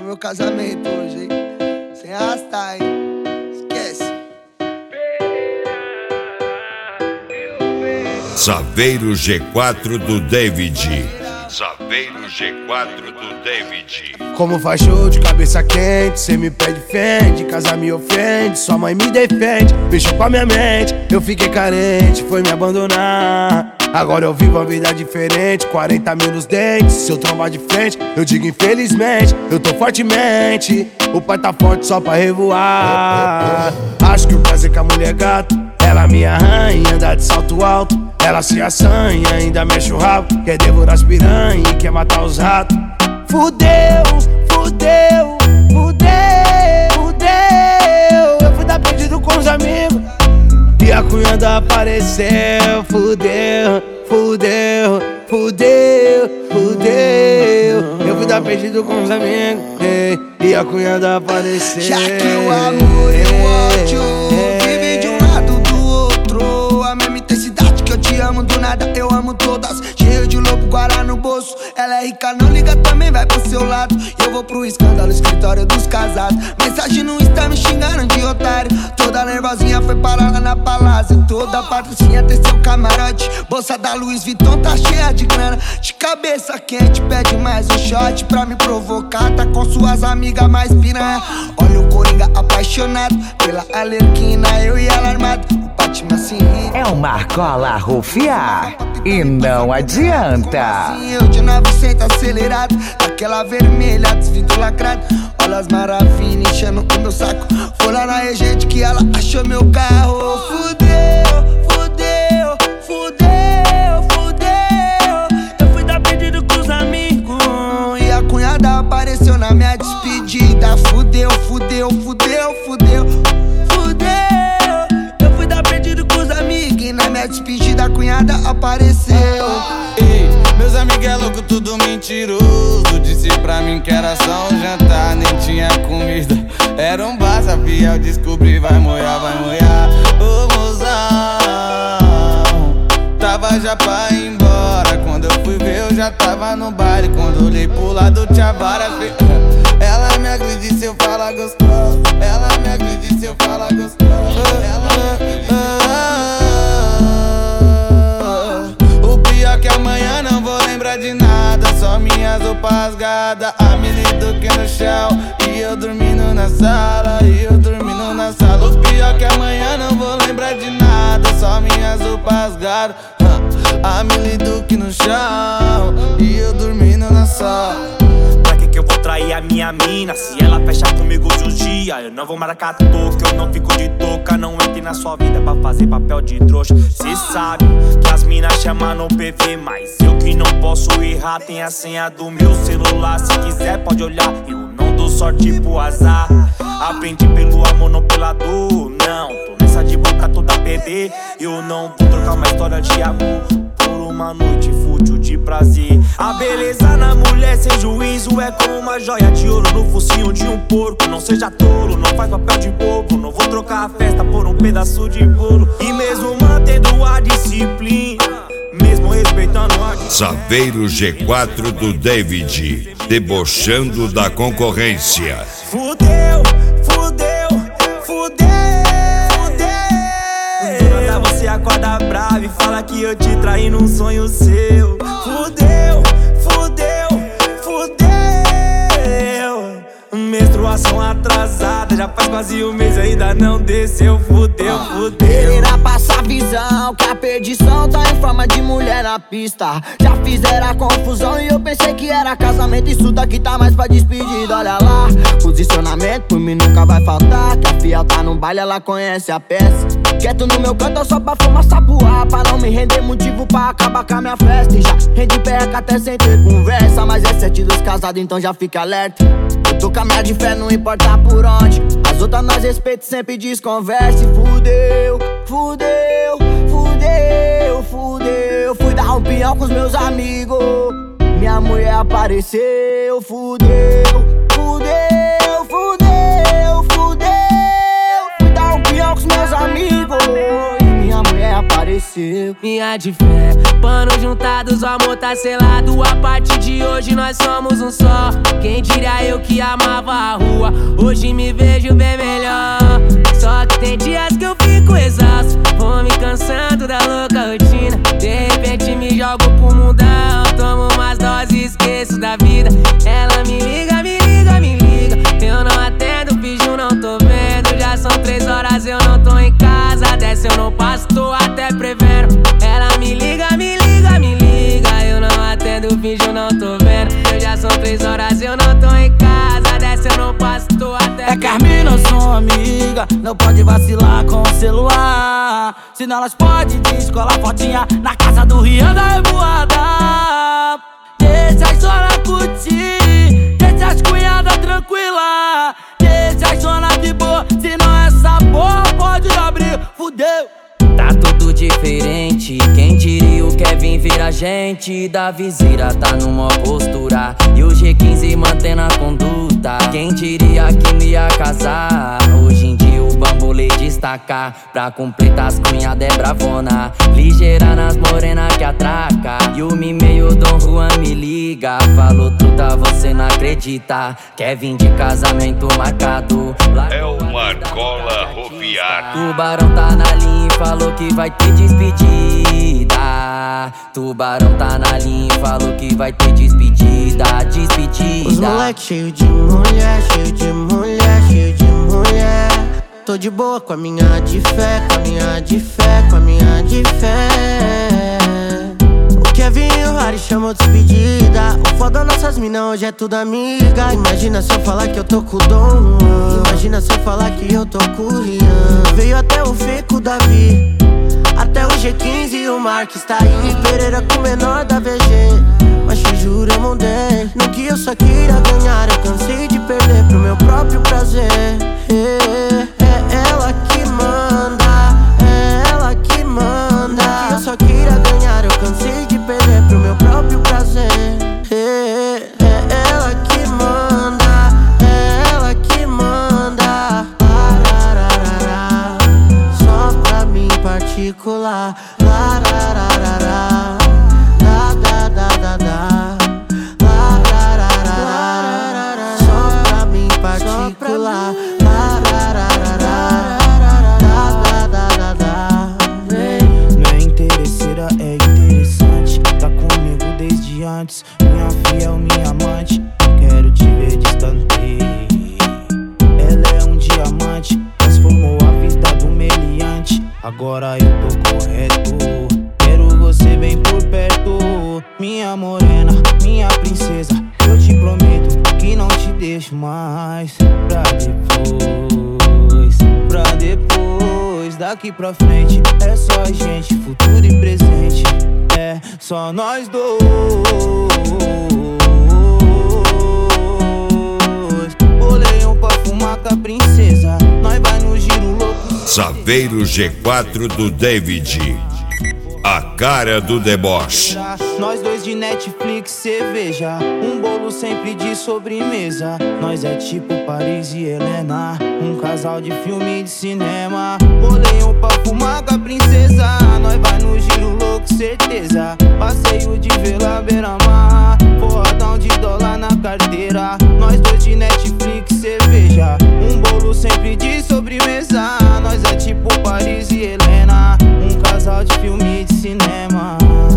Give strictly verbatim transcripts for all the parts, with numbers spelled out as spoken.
meu casamento hoje, hein? Sem arrastar, hein? Esquece. Saveiro G quatro do David. Saveiro G quatro do David. Como faz show de cabeça quente, cê me pede fende, casa me ofende, sua mãe me defende, mexeu com a minha mente, eu fiquei carente, foi me abandonar. Agora eu vivo uma vida diferente, quarenta mil nos dentes, se eu trombar de frente, eu digo infelizmente, eu tô fortemente, o pai tá forte só pra revoar. Acho que o prazer com a mulher é gato, ela minha rainha, anda de salto alto, ela se assanha, ainda mexe o rabo, quer devorar as piranha e quer matar os ratos. Fudeu, fudeu, fudeu, fudeu. Eu fui dar perdido com os amigos e a cunhada apareceu. Fudeu, fudeu, fudeu, fudeu. Eu fui dar perdido com os amigos e a cunhada apareceu. Já que o amor e o ódio vivem de um lado do outro, a mesma intensidade que eu te amo do nada, eu amo todas. Cheio de lobo guará no bolso, ela é rica, não liga, também vai pro seu lado. E eu vou pro escândalo, escritório dos casados. Mensagem no Insta me xingando de otário. Toda nervosinha foi parar lá na palácio. Toda patricinha tem seu camarote. Bolsa da Louis Vuitton tá cheia de grana. De cabeça quente, pede mais um shot pra me provocar. Tá com suas amigas mais piranha. Olha o Coringa apaixonado pela Alerquina, eu e ela armado. O Batman se ri. É uma argola rufiar e não adianta. Eu de novecentos acelerado, daquela vermelha, desvido lacrado. Olha as maravilhas enchendo o meu saco. Foi lá na Regente que ela achou meu carro. Fudeu, fudeu, fudeu, fudeu. Eu fui dar pedido com os amigos e a cunhada apareceu na minha despedida. Fudeu, fudeu, fudeu, fudeu, fudeu. Eu fui dar pedido com os amigos e na minha despedida a cunhada apareceu. Ei, meus amigos é louco, tudo mentiroso. Disse pra mim que era só um jantar, nem tinha comida. Era um bar, sabia, eu descobri, vai molhar, vai molhar. Ô mozão, tava já pra ir embora. Quando eu fui ver, eu já tava no baile. Quando olhei pro lado, tinha várias. Ela me agride se eu falar gostoso. Ela me agride se eu falar gostoso. Ela me agride. O pior que amanhã não vou lembrar de nada. Só minhas roupas rasgadas, a Mili Duque no chão e eu dormindo na sala, e eu dormindo na sala. O pior que amanhã não vou lembrar de nada. Só minhas roupas rasgadas, a Mili Duque no chão e eu dormindo na sala. Pra que que eu vou trair a minha mina se ela fecha comigo de um dia? Eu não vou marcar toca, eu não fico de touca. Não entre na sua vida pra fazer papel de trouxa. Cê sabe que as minas chamam no P V, mas eu que não posso errar. Tem a senha do meu celular, se quiser pode olhar. Eu não dou sorte pro azar. Aprendi pelo amor, não pela dor. Não, tô nessa de boca toda P D. Eu não vou trocar uma história de amor por uma noite fútil de prazer. A beleza na mulher sem juízo é como uma joia de ouro no focinho de um porco. Não seja tolo, não faz papel de bobo. Não vou trocar a festa por um pedaço de bolo. E mesmo mantendo a disciplina, mesmo respeitando a disciplina. Saveiro G quatro do David, debochando da concorrência. Fudeu, fudeu, fudeu, fudeu. Do nada você acorda bravo e fala que eu te traí num sonho seu. Fudeu, fudeu, fudeu. Menstruação atrasada, já faz quase um mês ainda não desceu. Fudeu, fudeu. Irá passar visão que a perdição tá em forma de mulher na pista. Já fizeram a confusão e eu pensei que era casamento. Isso daqui tá mais pra despedida, olha lá. Posicionamento por mim nunca vai faltar. Que a fiel tá no baile, ela conhece a peça. Quieto no meu canto só pra fumar sapuar, pra não me render motivo pra acabar com a minha festa. E já rende perca até sem ter conversa, mas é sete dos casados, então já fica alerta. Eu tô com a minha de fé, não importa por onde. As outras nós respeito, sempre desconversa. E fudeu, fudeu, fudeu, fudeu. Fui dar um pinhão com os meus amigos, minha mulher apareceu. Fudeu, fudeu, fudeu, fudeu. Fui dar um pinhão com os meus amigos e minha mulher apareceu. Minha de fé, pano juntados, o amor tá selado. A partir de hoje nós somos um só. Quem diria eu que amava a rua, hoje me vejo bem melhor. Só que tem dias que eu fico exausto, vou me cansando da louca rotina. De repente me jogo pro mundão, tomo umas doses, esqueço da vida. Ela me liga, me liga, me liga, eu não atendo, finjo, não tô vendo. Já são três horas, eu não tô em casa, dessa eu não passo, tô até prevendo. Ela me liga, me liga, me liga, eu não atendo, finjo, não tô vendo. Eu já são três horas, eu não tô em casa, dessa eu não passo, tô até É Carmina, eu sou amiga, não pode vacilar com o celular. Senão elas podem descolar fotinha na casa do Rian da Revoada. Deixa as zona curtir, deixa as cunhadas tranquila, deixa as zona de boa, senão essa porra pode abrir, fudeu. Tá tudo diferente, quem diria o Kevin vira gente. Da viseira tá numa postura e o G quinze mantendo a conduta. Quem diria que me ia casar, hoje em dia o bambolê destaca. Pra completar as cunhadas é bravona, ligeira nas morena que atraca. E o meio Dom Juan me liga, falou truta, você não acredita. Kevin de casamento marcado, é o Marcola Rofiar. Tubarão tá na linha e falou que vai ter despedida. Tubarão tá na linha e falou que vai ter despedida. Despedida. Os moleque cheio de mulher, cheio de mulher, cheio de mulher. Tô de boa com a minha de fé, com a minha de fé, com a minha de fé. O Kevin e o Harry chamou despedida. O foda nossas minas hoje é tudo amiga. Imagina se eu falar que eu tô com o Dom. Imagina se eu falar que eu tô com o Rian. Veio até o Feco Davi, até o G quinze e o Marques tá aí. Pereira com o menor da V G, mas te juro eu mandei. No que eu só queria ganhar, eu cansei de perder pro meu próprio prazer. É, é ela que manda, é ela que manda. No que eu só queria ganhar, eu cansei de perder pro meu próprio prazer. É, é ela que manda, é ela que manda. Larararara, só pra mim particular. Larararara, da da da da da. Larararara, só pra mim particular. Larararara, da da da da da. Não é interesseira, é interessante. Tá comigo desde antes, minha fiel, minha amante. Quero te ver distante. Ela é um diamante, transformou a vida do meliante. Agora eu tô correto, quero você bem por perto. Minha morena, minha princesa, eu te prometo que não te deixo mais. Pra depois, pra depois, daqui pra frente é só a gente, futuro e presente. É só nós dois. Bolei um pra fumar com a princesa, nós vai no giro louco. Saveiro G quatro do David, a cara do deboche. Nós dois de Netflix, cerveja, um bolo sempre de sobremesa. Nós é tipo Paris e Helena, um casal de filme de cinema. Bolei um pra fumar com a princesa, nós vai no giro louco, certeza. Passeio de vela beira-mar, porradão de dólar na carteira. Nós dois de Netflix, cerveja, um bolo sempre de sobremesa. Nós é tipo Paris e Helena, um casal de filme de cinema.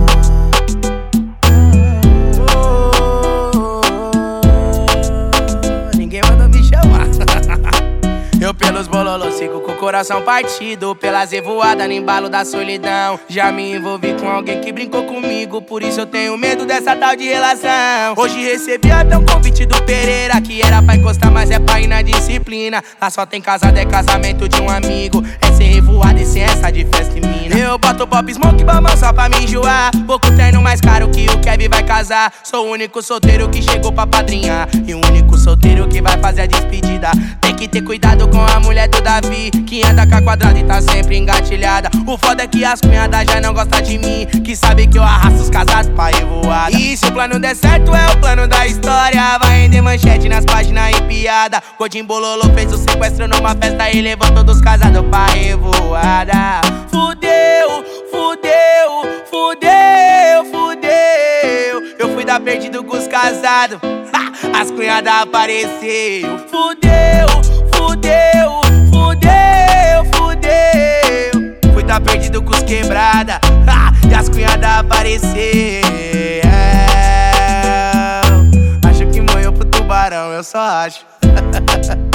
Ninguém manda me chamar. Eu pelos bololos sigo com o coração partido, pelas revoadas no embalo da solidão. Já me envolvi com alguém que brincou comigo, por isso eu tenho medo dessa tal de relação. Hoje recebi até um convite do Pereira, que era pra encostar, mas é pra ir na disciplina. Lá só tem casado, é casamento de um amigo, é sem revoada e sem essa de festa e mina. Eu boto pop smoke e bambam só pra me enjoar, pouco terno mais caro que o Kevin vai casar. Sou o único solteiro que chegou pra padrinhar, e o único solteiro que vai fazer a despedida. Tem que ter cuidado com a mulher do Davi, que anda com a quadrada e tá sempre engatilhada. O foda é que as cunhadas já não gostam de mim, que sabe que eu arrasto os casados pra revoada. E se o plano der certo é o plano da história, vai render manchete nas páginas e pior. rapaziada. Godinho Bololô fez o sequestro numa festa e levou todos casados pra revoada. Fudeu, fudeu, fudeu, fudeu. Eu fui dar perdido com os casados, as cunhadas apareceu. Fudeu, fudeu, fudeu, fudeu. Fui dar perdido com os quebrada, e as cunhadas apareceu. Acho que morreu pro tubarão, eu só acho.